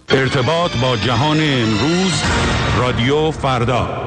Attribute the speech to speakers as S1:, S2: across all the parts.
S1: ارتباط با جهان امروز، رادیو فردا.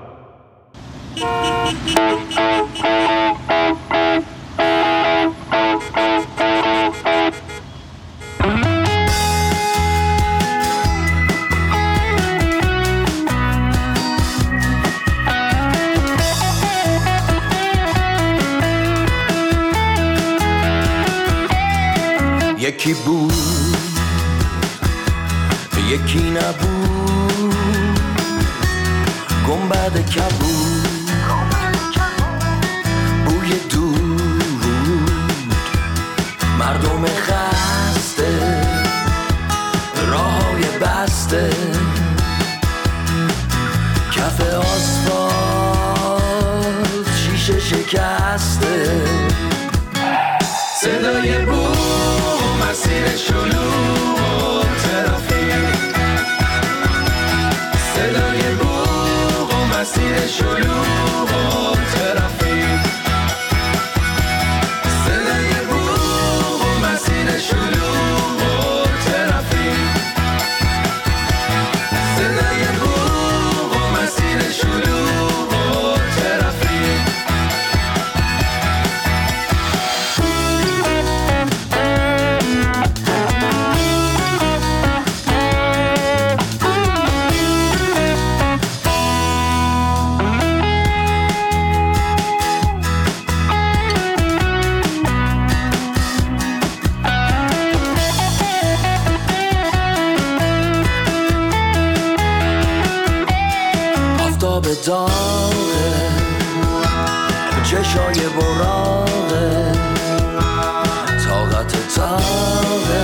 S2: یکی بود یکی نبود، گنبد کبود، بوی دود، مردم خسته، راههای بسته، کف آسفالت شیشه شکسته، صدای بوم، مسیر شلوغ، ترافیک، صدای بوم، مسیر شلوغ، ترافیک، صدای بوم، مسیر شلوغ، ترافیک، صدای بوم، مسیر شلوغ، ترافیک. داغه چشای براغه، طاقت تاغه،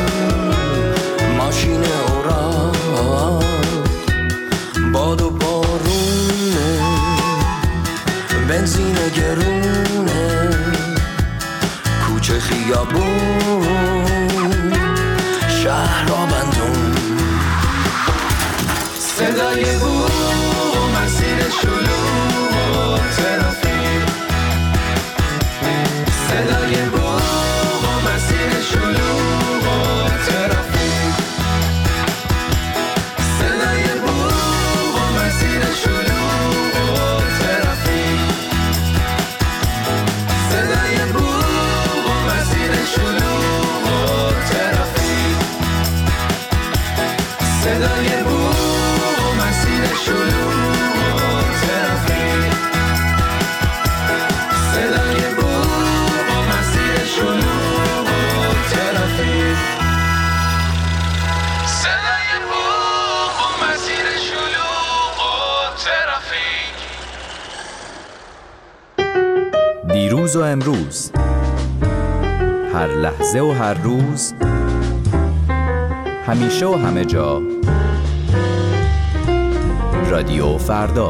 S2: ماشین اوراق، باد و بارونه، بنزین گرونه، کوچه خیابون، شهر آبندون، صدای بود، مسیر شلوغ، ترافیک، صدای بوق و مسیر شلوغ، ترافیک، صدای بوق و مسیر شلوغ، ترافیک، صدای بوق و مسیر شلوغ، ترافیک، صدای بوق و مسیر شلوغ،
S3: دیروز و امروز، هر لحظه و هر روز، همیشه و همه جا، رادیو فردا.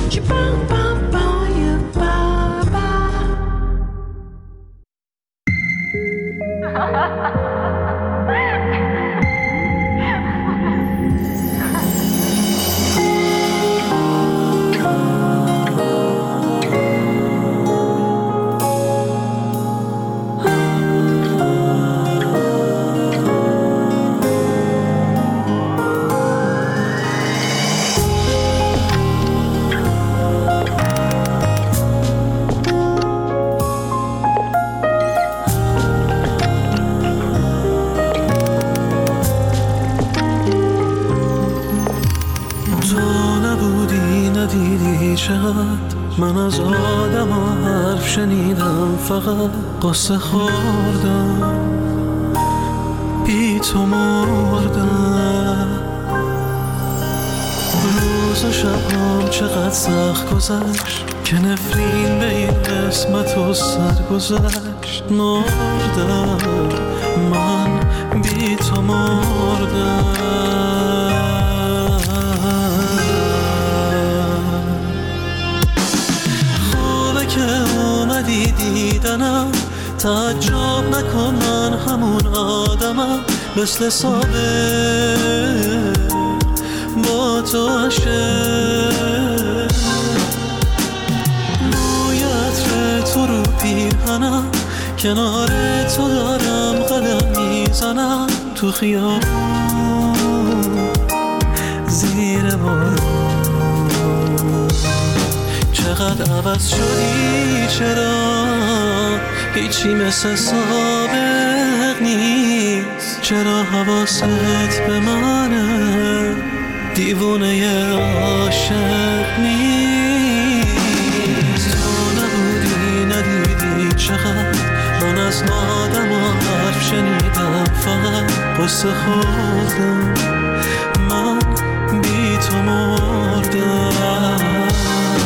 S4: من از آدم ها حرف شنیدم، فقط قصه خوردم، بی تو مردم. روز و شبام چقدر سخت گذشت که نفرین به این قسمت و سر گذشت. مردم، من بی تو مردم. دیدنم تعجب نکن، من همون آدمم، مثل صابر با تو عشق. موی عطر تو رو پیرهنم، کنار تو دارم قدم میزنم تو خیابون. زیر بارون. چقدر عوض شدی، چرا هیچی مثل سابق نیست؟ چرا حواست به منه، دیوونه عاشق نیست؟ تو نبودی ندیدی چقدر من از آدم و حرف شنیدم، فقط قصه خوردم، من بی تو مردم.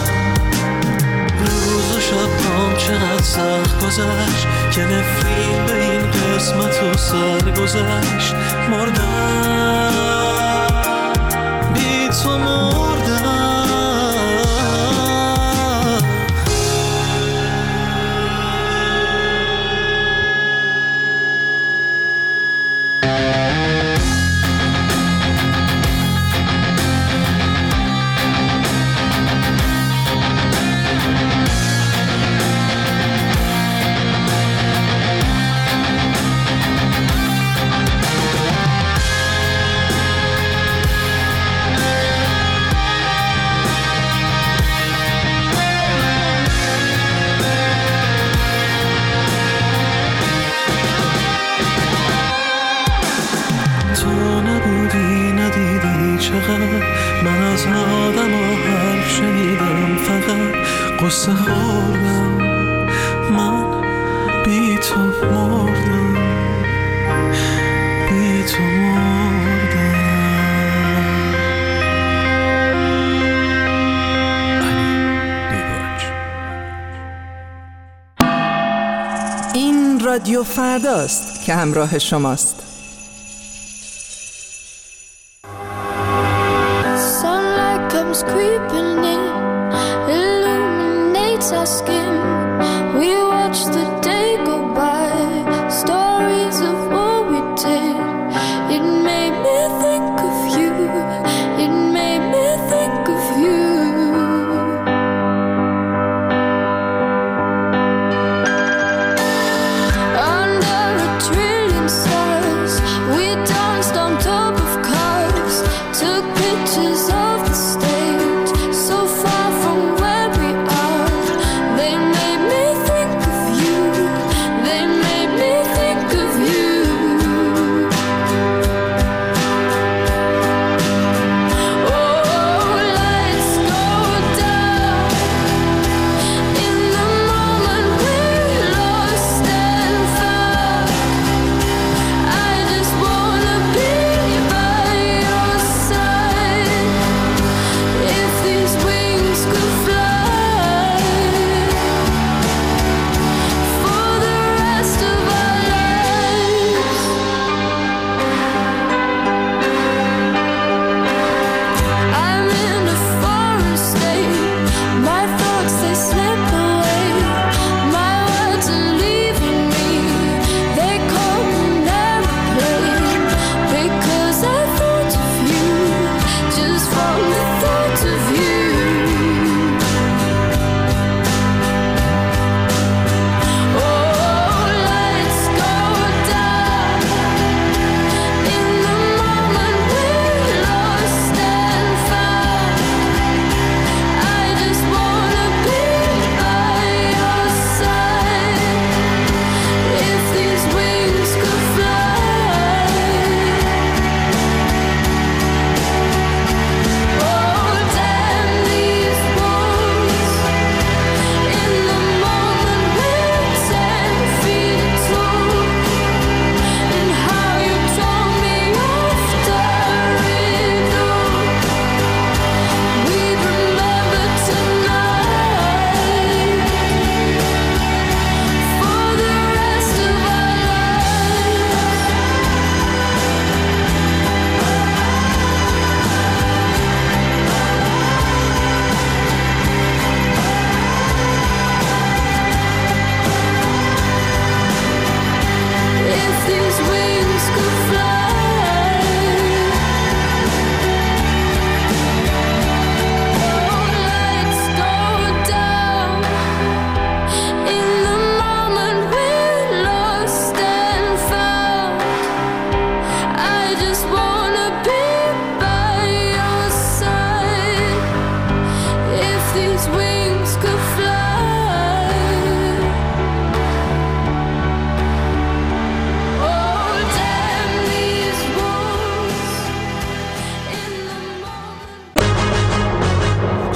S4: روز و شبام چقدر سخت گذشت که نفرین به این قسمت و سر گذشت. مردم بی تو مردم. من از آدم و حرف شنیدم، فقط قصه خوردم، من بی تو مردم، بی تو مردم.
S5: این رادیو فرداست که همراه شماست.
S6: Creeping in, illuminates our skin. We watch the day go by, stories of what we did. It made me think of you, it made me think of you. Under a trillion stars,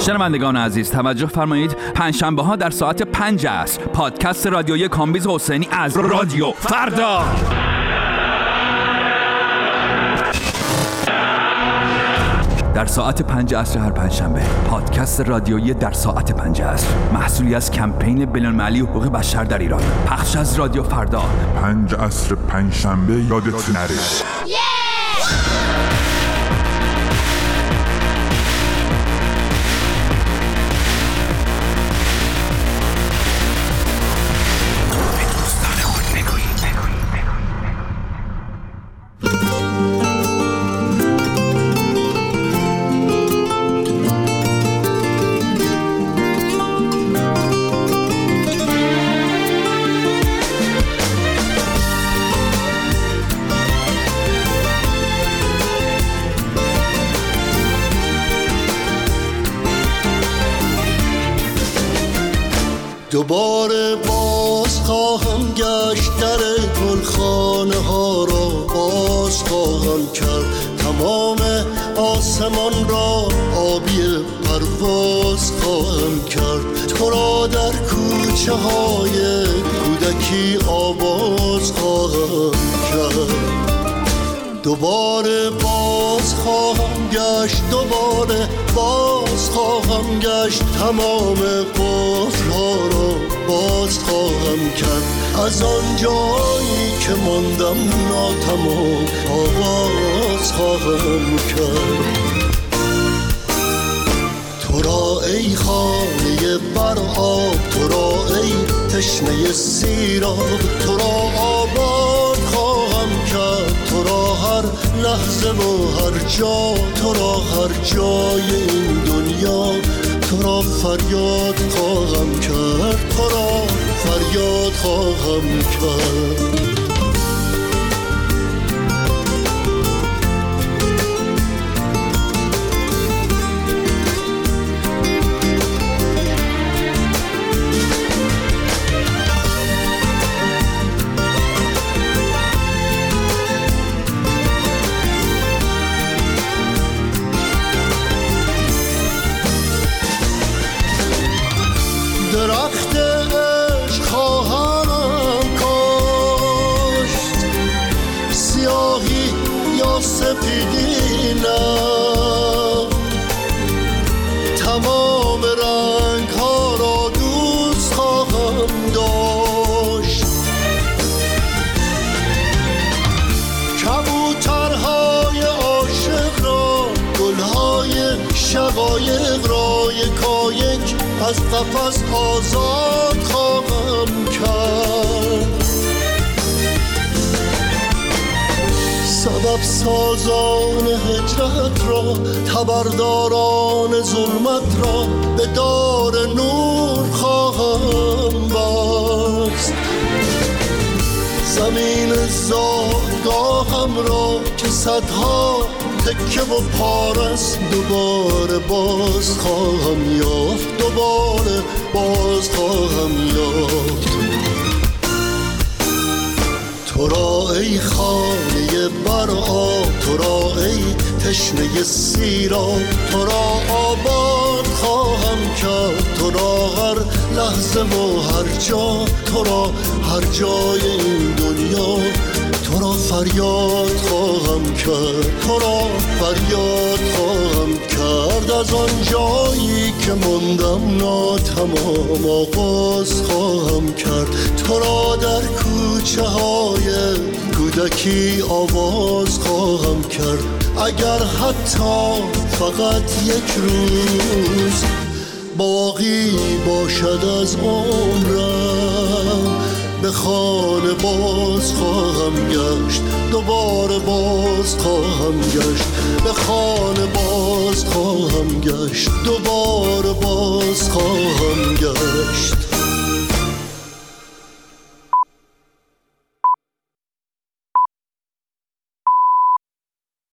S7: شنوندگان عزیز توجه فرمایید، پنجشنبه ها در ساعت 5 عصر پادکست رادیویی کامبیز حسینی از رادیو فردا. در ساعت 5 عصر هر پنجشنبه پادکست رادیویی در ساعت 5 عصر، محصولی از کمپین بین‌المللی حقوق بشر در ایران، پخش از رادیو فردا.
S8: 5 عصر پنجشنبه یادت نره.
S9: دوباره باز خواهم گشت، در گلخانه ها را باز خواهم کرد، تمام آسمان را آبی پرواز خواهم کرد، تو را در کوچه های کودکی آواز خواهم کرد. دوباره باز خواهم گشت، دوباره باز خواهم گشت، تمام قفل‌ها را باز خواهم کرد، از آن جایی که ماندم ناتمام آغاز خواهم کرد. تو را ای خانه بر آب، تو را ای تشنه سیراب، تو را آباد خواهم کرد، تو را هر لحظه و هر جا، تو را هر جای این دنیا، تو را فریاد خواهم کرد، تو را فریاد خواهم کرد. درخت عشق خواهم کاشت، سیاهی یا سپیدی نه، تمام رنگ ها را دوست خواهم داشت، کبوترهای عاشق را، گلهای شقایق را یکایک از قفس آزاد خواهم کرد. سبب سازان هجرت را، خبرداران ظلمت را به دار نور خواهم بست. زمین زادگاهم را که صدها تکه و پارست، دوباره باز خواهم یافت، دوباره باز خواهم یافت. تو را ای خانه بر آب، تو را ای تشنه سیراب، تو را آباد خواهم کرد، تو را هر لحظه و هر جا، تو را هر جای این دنیا، تو را فریاد خواهم کرد، تو را فریاد خواهم کرد، از آن جایی که ماندم ناتمام آغاز خواهم کرد، تو را در کوچه های کودکی آواز خواهم کرد. اگر حتی فقط یک روز باقی باشد از عمرم، به خانه باز خواهم گشت، دوباره باز خواهم گشت، به خانه باز خواهم گشت، دوباره باز خواهم گشت.